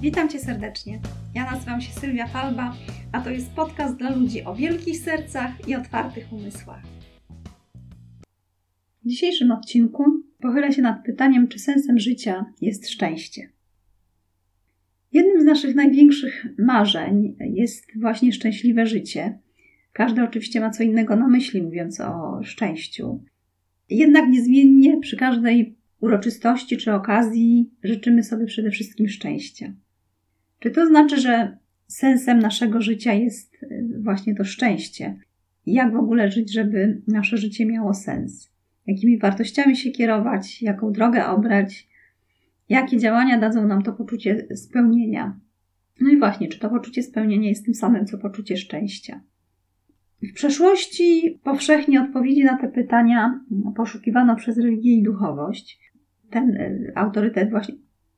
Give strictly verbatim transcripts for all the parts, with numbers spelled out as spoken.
Witam Cię serdecznie. Ja nazywam się Sylwia Falba, a to jest podcast dla ludzi o wielkich sercach i otwartych umysłach. W dzisiejszym odcinku pochylę się nad pytaniem, czy sensem życia jest szczęście. Jednym z naszych największych marzeń jest właśnie szczęśliwe życie. Każdy oczywiście ma co innego na myśli, mówiąc o szczęściu. Jednak niezmiennie przy każdej uroczystości czy okazji życzymy sobie przede wszystkim szczęścia. Czy to znaczy, że sensem naszego życia jest właśnie to szczęście? Jak w ogóle żyć, żeby nasze życie miało sens? Jakimi wartościami się kierować? Jaką drogę obrać? Jakie działania dadzą nam to poczucie spełnienia? No i właśnie, czy to poczucie spełnienia jest tym samym, co poczucie szczęścia? W przeszłości powszechnie odpowiedzi na te pytania poszukiwano przez religię i duchowość. Ten autorytet właśnie...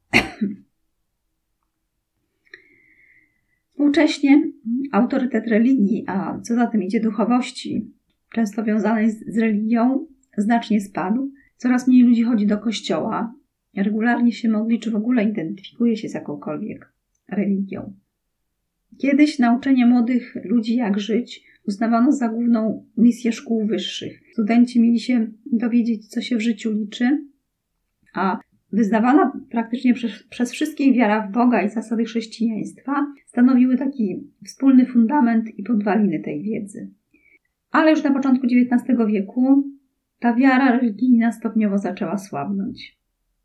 Współcześnie autorytet religii, a co za tym idzie duchowości, często wiązanej z religią, znacznie spadł. Coraz mniej ludzi chodzi do kościoła, regularnie się modli, czy w ogóle identyfikuje się z jakąkolwiek religią. Kiedyś nauczenie młodych ludzi, jak żyć, uznawano za główną misję szkół wyższych. Studenci mieli się dowiedzieć, co się w życiu liczy, a wyznawana praktycznie przez, przez wszystkich wiara w Boga i zasady chrześcijaństwa stanowiły taki wspólny fundament i podwaliny tej wiedzy. Ale już na początku dziewiętnastego wieku ta wiara religijna stopniowo zaczęła słabnąć.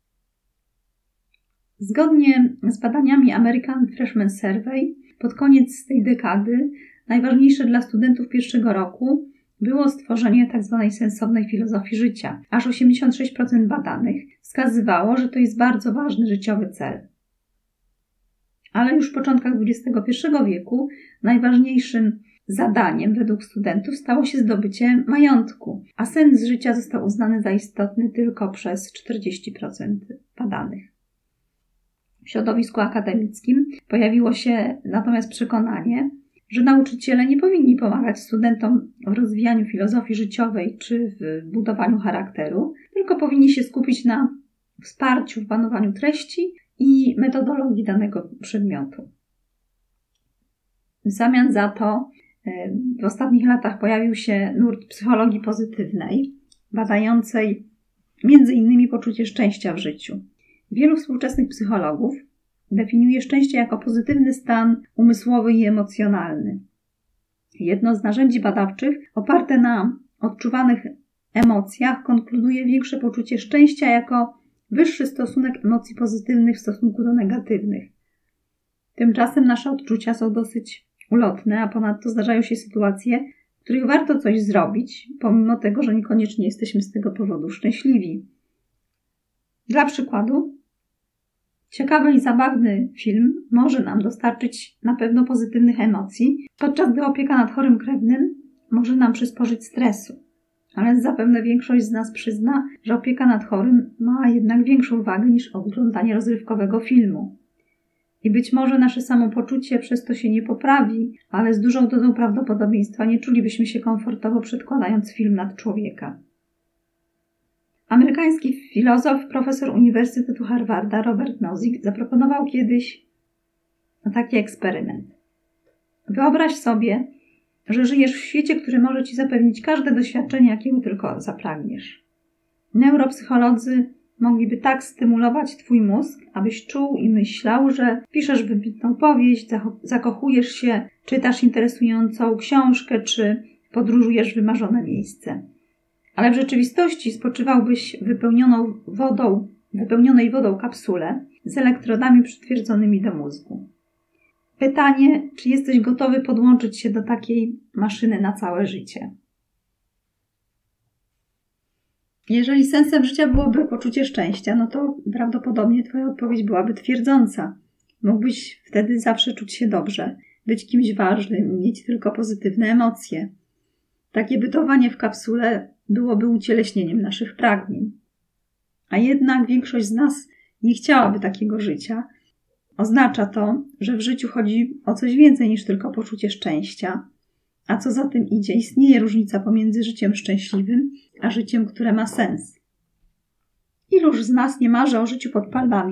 Zgodnie z badaniami American Freshman Survey pod koniec tej dekady najważniejsze dla studentów pierwszego roku było stworzenie tzw. sensownej filozofii życia. Aż osiemdziesiąt sześć procent badanych wskazywało, że to jest bardzo ważny życiowy cel. Ale już w początkach dwudziestego pierwszego wieku najważniejszym zadaniem według studentów stało się zdobycie majątku, a sens życia został uznany za istotny tylko przez czterdzieści procent badanych. W środowisku akademickim pojawiło się natomiast przekonanie, że nauczyciele nie powinni pomagać studentom w rozwijaniu filozofii życiowej czy w budowaniu charakteru, tylko powinni się skupić na wsparciu w panowaniu treści i metodologii danego przedmiotu. W zamian za to w ostatnich latach pojawił się nurt psychologii pozytywnej, badającej między innymi poczucie szczęścia w życiu. Wielu współczesnych psychologów definiuje szczęście jako pozytywny stan umysłowy i emocjonalny. Jedno z narzędzi badawczych oparte na odczuwanych emocjach konkluduje większe poczucie szczęścia jako wyższy stosunek emocji pozytywnych w stosunku do negatywnych. Tymczasem nasze odczucia są dosyć ulotne, a ponadto zdarzają się sytuacje, w których warto coś zrobić, pomimo tego, że niekoniecznie jesteśmy z tego powodu szczęśliwi. Dla przykładu, ciekawy i zabawny film może nam dostarczyć na pewno pozytywnych emocji, podczas gdy opieka nad chorym krewnym może nam przysporzyć stresu. Ale zapewne większość z nas przyzna, że opieka nad chorym ma jednak większą wagę niż oglądanie rozrywkowego filmu. I być może nasze samopoczucie przez to się nie poprawi, ale z dużą dozą prawdopodobieństwa nie czulibyśmy się komfortowo przedkładając film nad człowieka. Amerykański filozof, profesor Uniwersytetu Harvarda Robert Nozick zaproponował kiedyś taki eksperyment. Wyobraź sobie, że żyjesz w świecie, który może Ci zapewnić każde doświadczenie, jakiego tylko zapragniesz. Neuropsycholodzy mogliby tak stymulować Twój mózg, abyś czuł i myślał, że piszesz wybitną powieść, zakochujesz się, czytasz interesującą książkę, czy podróżujesz w wymarzone miejsce. Ale w rzeczywistości spoczywałbyś wypełnioną wodą, wypełnionej wodą kapsule z elektrodami przytwierdzonymi do mózgu. Pytanie, czy jesteś gotowy podłączyć się do takiej maszyny na całe życie? Jeżeli sensem życia byłoby poczucie szczęścia, no to prawdopodobnie Twoja odpowiedź byłaby twierdząca. Mógłbyś wtedy zawsze czuć się dobrze, być kimś ważnym, mieć tylko pozytywne emocje. Takie bytowanie w kapsule byłoby ucieleśnieniem naszych pragnień. A jednak większość z nas nie chciałaby takiego życia. Oznacza to, że w życiu chodzi o coś więcej niż tylko poczucie szczęścia, a co za tym idzie, istnieje różnica pomiędzy życiem szczęśliwym a życiem, które ma sens. Iluż z nas nie marzy o życiu pod palmami,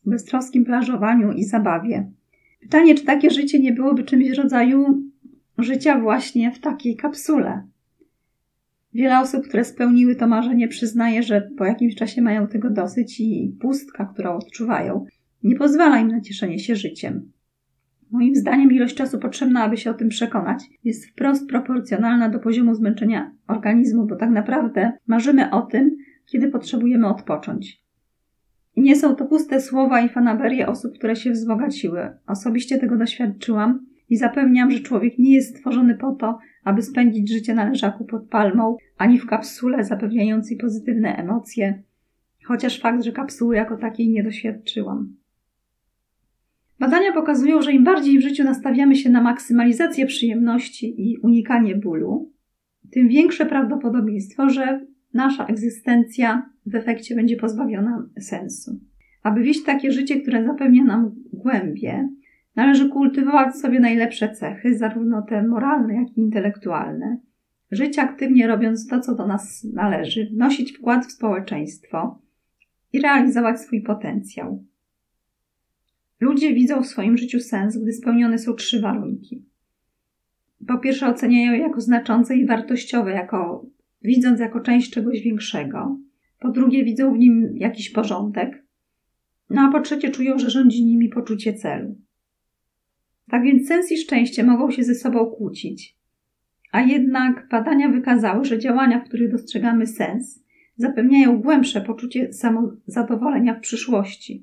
beztroskim plażowaniu i zabawie. Pytanie, czy takie życie nie byłoby czymś w rodzaju życia właśnie w takiej kapsule? Wiele osób, które spełniły to marzenie, przyznaje, że po jakimś czasie mają tego dosyć i pustka, którą odczuwają, nie pozwala im na cieszenie się życiem. Moim zdaniem ilość czasu potrzebna, aby się o tym przekonać, jest wprost proporcjonalna do poziomu zmęczenia organizmu, bo tak naprawdę marzymy o tym, kiedy potrzebujemy odpocząć. I nie są to puste słowa i fanaberie osób, które się wzbogaciły. Osobiście tego doświadczyłam i zapewniam, że człowiek nie jest stworzony po to, aby spędzić życie na leżaku pod palmą, ani w kapsule zapewniającej pozytywne emocje, chociaż fakt, że kapsuły jako takiej nie doświadczyłam. Badania pokazują, że im bardziej w życiu nastawiamy się na maksymalizację przyjemności i unikanie bólu, tym większe prawdopodobieństwo, że nasza egzystencja w efekcie będzie pozbawiona sensu. Aby wieść takie życie, które zapewnia nam głębię, należy kultywować sobie najlepsze cechy, zarówno te moralne, jak i intelektualne, żyć aktywnie robiąc to, co do nas należy, wnosić wkład w społeczeństwo i realizować swój potencjał. Ludzie widzą w swoim życiu sens, gdy spełnione są trzy warunki. Po pierwsze, oceniają je jako znaczące i wartościowe, jako, widząc jako część czegoś większego. Po drugie, widzą w nim jakiś porządek. No a po trzecie, czują, że rządzi nimi poczucie celu. Tak więc sens i szczęście mogą się ze sobą kłócić. A jednak badania wykazały, że działania, w których dostrzegamy sens, zapewniają głębsze poczucie samozadowolenia w przyszłości.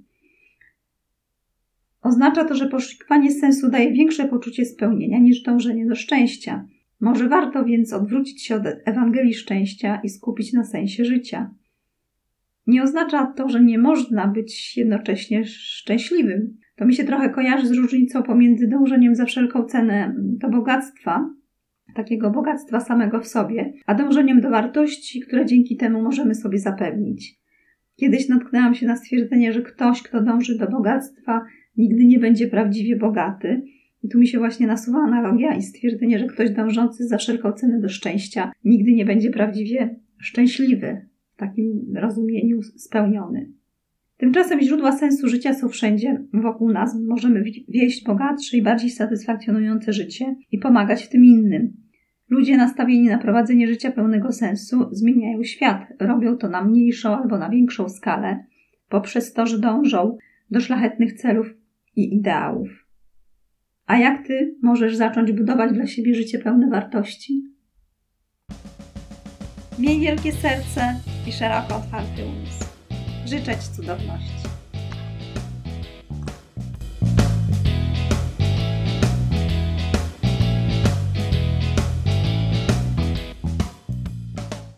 Oznacza to, że poszukiwanie sensu daje większe poczucie spełnienia niż dążenie do szczęścia. Może warto więc odwrócić się od Ewangelii szczęścia i skupić na sensie życia. Nie oznacza to, że nie można być jednocześnie szczęśliwym. To mi się trochę kojarzy z różnicą pomiędzy dążeniem za wszelką cenę do bogactwa, takiego bogactwa samego w sobie, a dążeniem do wartości, które dzięki temu możemy sobie zapewnić. Kiedyś natknęłam się na stwierdzenie, że ktoś, kto dąży do bogactwa, nigdy nie będzie prawdziwie bogaty. I tu mi się właśnie nasuwa analogia i stwierdzenie, że ktoś dążący za wszelką cenę do szczęścia nigdy nie będzie prawdziwie szczęśliwy, w takim rozumieniu spełniony. Tymczasem źródła sensu życia są wszędzie wokół nas. Możemy wieść bogatsze i bardziej satysfakcjonujące życie i pomagać w tym innym. Ludzie nastawieni na prowadzenie życia pełnego sensu zmieniają świat. Robią to na mniejszą albo na większą skalę, poprzez to, że dążą do szlachetnych celów i ideałów. A jak ty możesz zacząć budować dla siebie życie pełne wartości? Miej wielkie serce i szeroko otwarty umysł. Życzę ci cudowności.